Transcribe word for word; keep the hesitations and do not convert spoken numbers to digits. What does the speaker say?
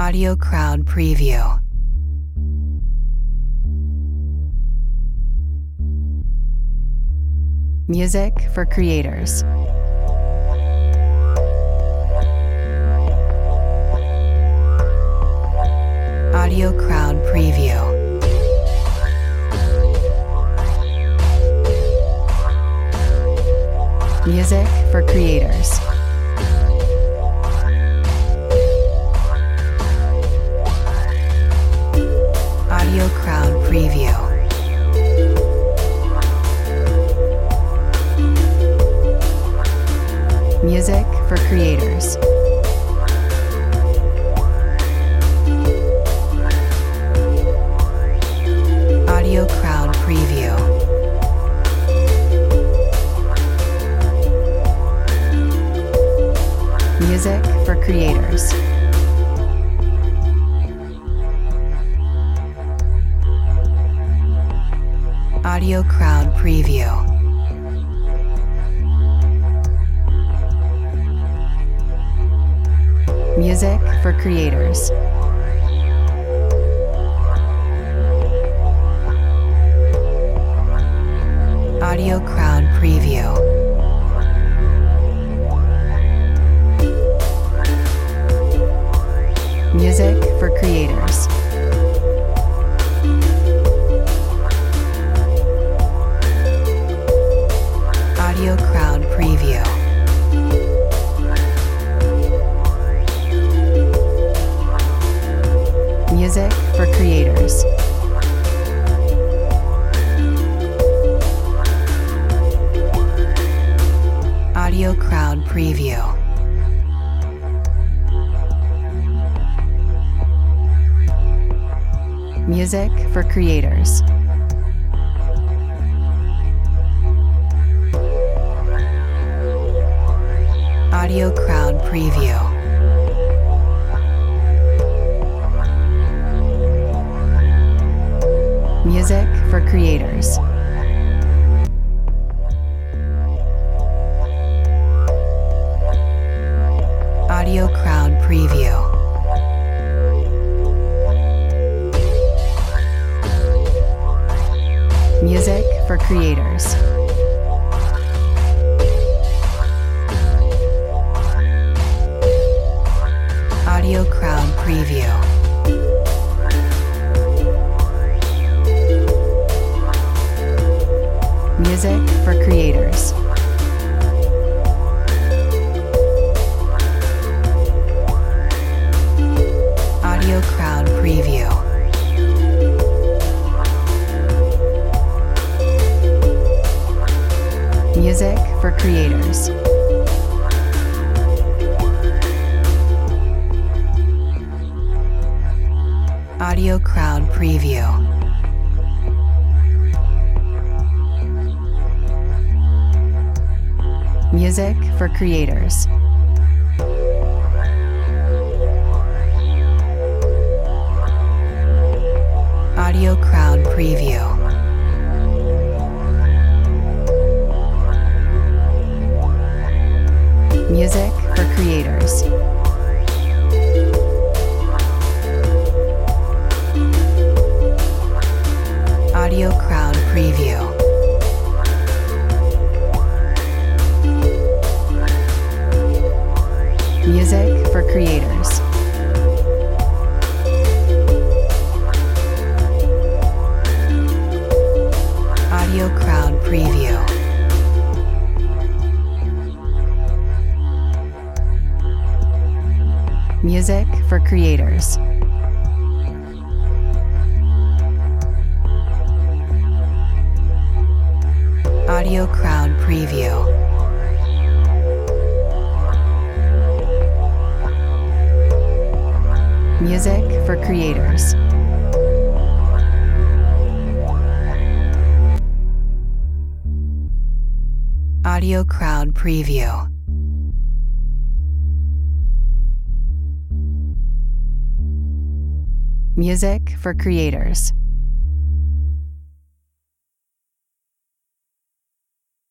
Audio Crowd Preview. Music for creators. Audio Crowd Preview. Music for creators. Audio Crowd Preview. Music for creators. Audio Crowd Preview. Music for creators. Audio Crowd Preview. Music for creators. Audio Crowd Preview. Music for creators. Audio Crowd Preview. Music for creators. Audio Crowd Preview. Music for creators. Audio Crowd Preview. Music for creators. Audio Crowd Preview. Music for creators. Audio Crowd Preview. Music for creators. Audio Crowd Preview. Music for creators. Audio Crowd Preview. Music for creators. Audio Crowd Preview. Music for creators. Audio Crowd Preview. Music for creators. Audio Crowd Preview. Music for creators. Audio Crowd Preview. Music for creators. Audio Crowd Preview. Music for creators.